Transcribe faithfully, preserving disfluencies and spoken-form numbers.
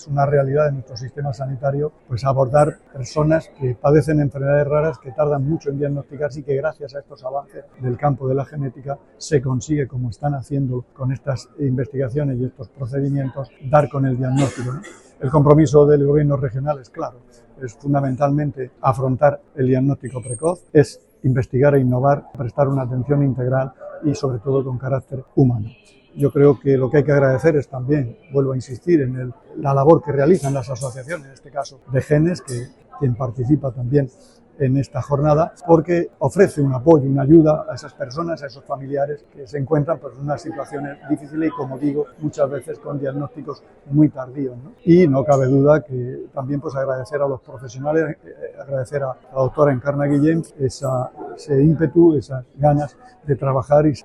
es una realidad de nuestro sistema sanitario, pues abordar personas que padecen enfermedades raras que tardan mucho en diagnosticarse y que gracias a estos avances del campo de la genética se consigue, como están haciendo con estas investigaciones y estos procedimientos, dar con el diagnóstico, ¿no? El compromiso del gobierno regional es claro, es fundamentalmente afrontar el diagnóstico precoz, es investigar e innovar, prestar una atención integral y sobre todo con carácter humano. Yo creo que lo que hay que agradecer es también, vuelvo a insistir, en el, la labor que realizan las asociaciones, en este caso de genes, que quien participa también en esta jornada, porque ofrece un apoyo, una ayuda a esas personas, a esos familiares que se encuentran pues, en unas situaciones difíciles y, como digo, muchas veces con diagnósticos muy tardíos, ¿no? Y no cabe duda que también pues, agradecer a los profesionales, eh, agradecer a la doctora Encarna Guillén esa, ese ímpetu, esas ganas de trabajar y